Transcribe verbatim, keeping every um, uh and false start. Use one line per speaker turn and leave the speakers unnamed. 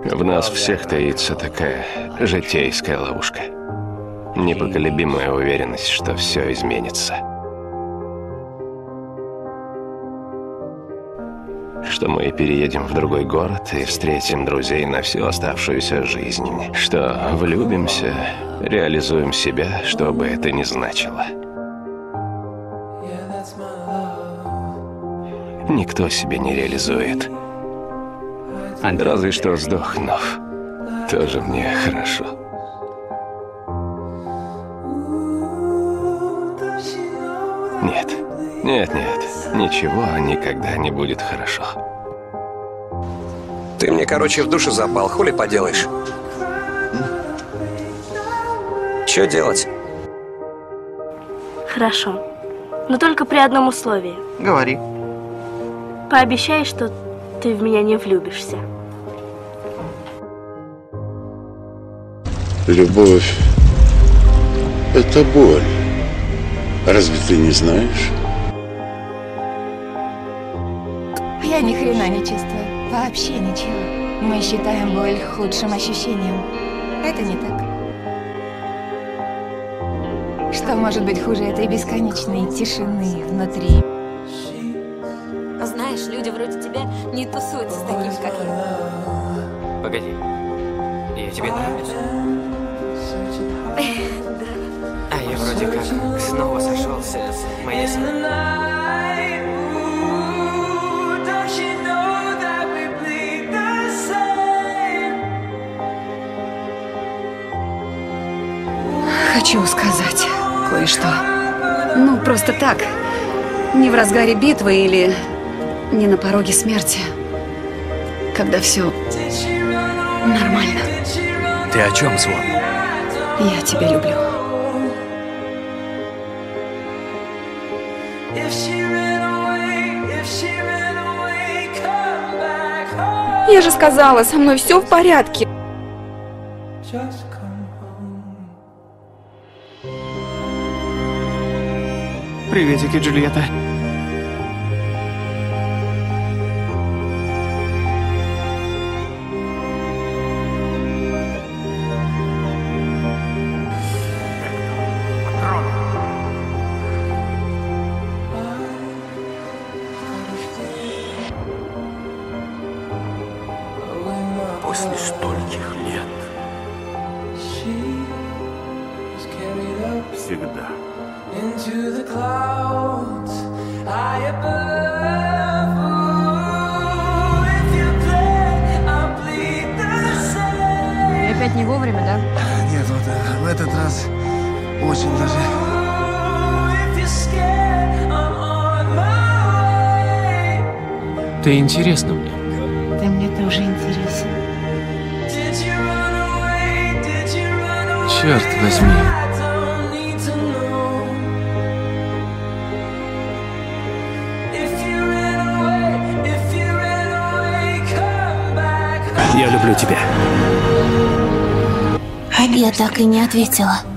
В нас всех таится такая житейская ловушка. Непоколебимая уверенность, что все изменится. Что мы переедем в другой город и встретим друзей на всю оставшуюся жизнь. Что влюбимся, реализуем себя, что бы это ни значило. Никто себя не реализует. Разве что сдохнув. Тоже мне хорошо. Нет, нет, нет. Ничего никогда не будет хорошо.
Ты мне, короче, в душу запал. Хули поделаешь? Что делать?
Хорошо. Но только при одном условии.
Говори.
Пообещай, что ты в меня не влюбишься.
Любовь – это боль. Разве ты не знаешь?
Я ни хрена не чувствую. Вообще ничего. Мы считаем боль худшим ощущением. Это не так. Что может быть хуже этой бесконечной тишины внутри?
Знаешь, люди вроде тебя не тусуются с такими, как я.
Погоди. Я тебе нравлюсь?
Да.
А я вроде как снова сошелся с моей сны.
Хочу сказать кое-что. Ну, просто так. Не в разгаре битвы или не на пороге смерти. Когда все нормально.
Ты о чем, Звон?
Я тебя люблю.
Я же сказала, со мной все в порядке.
Приветики, Джульетта.
После стольких лет всегда.
И опять не вовремя, да?
Нет, вот в этот раз очень даже.
Ты интересна мне.
Ты мне тоже интересен.
Черт возьми.
Я люблю тебя.
Я так и не ответила.